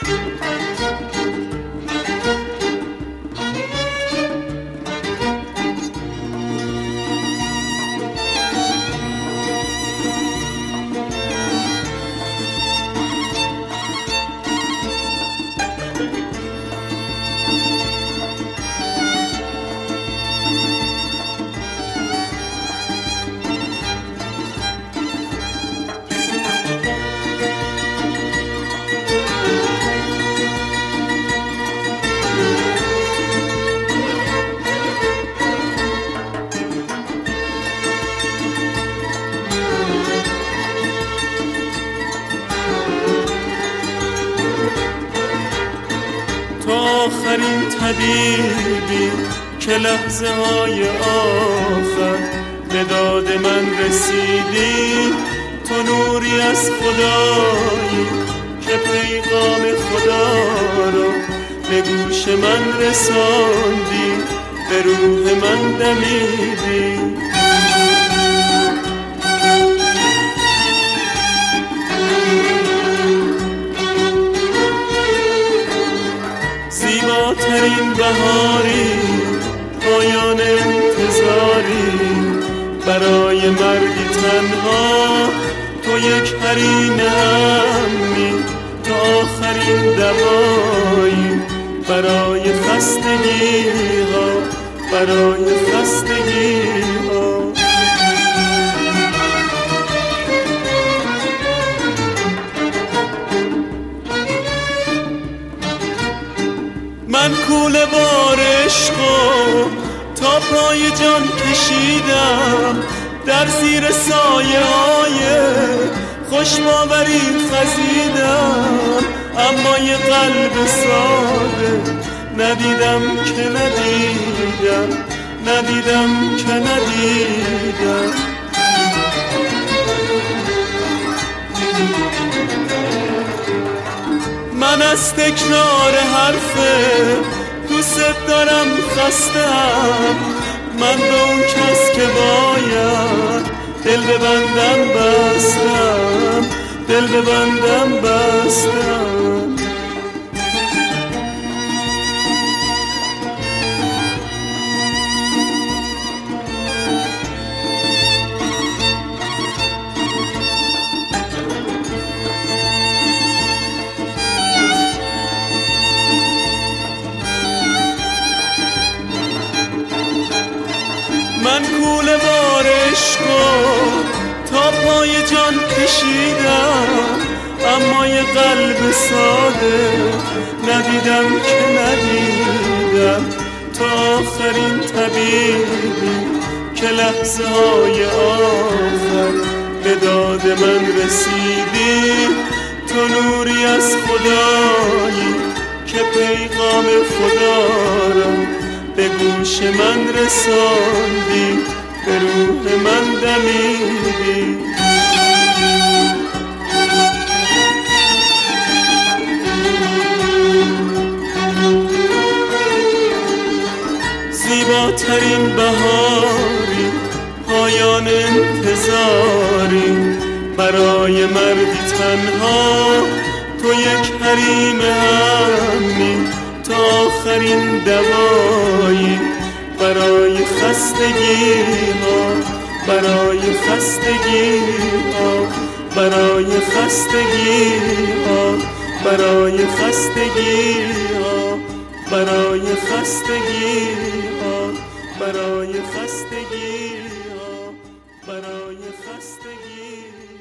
آخرین طبیبی که لحظه های آخر به داد من رسیدی، تو نوری از خدایی که پیغام خدا رو به گوش من رساندی، به روح من دمیدی. زیباترین بهاری، پایان انتظاری، برای مردی تنها، تو یک حریم امنی، تو آخرین دوایی برای خستگی ها، برای خستگی ها. من کوله بار عشقو تا پای جان کشیدم، در زیر سایه های خوش باوری خزیدم، اما یه قلب ساده ندیدم که ندیدم، ندیدم که ندیدم. من از تکرار حرف دوست دارم خستم، من به اون کس که باید دل ببندم بستم، دل ببندم بستم. من کوله بار عشقو تا پای جان کشیدم، اما یه قلب ساده ندیدم که ندیدم. تا آخرین طبیبی که لحظه های آخر به داد من رسیدی، تو نوری از خدایی که پیغام خدا را به گوش من رساندی، به روح من دمیدی. زیباترین بهاری، پایان انتظاری، برای مردی تنها، تو یک حریم امنی، تا آخرین دوایی برای خستگی ها، برای خستگی ها، برای خستگی ها، برای خستگی ها، برای خستگی ها، برای خستگی ها، برای خستگی.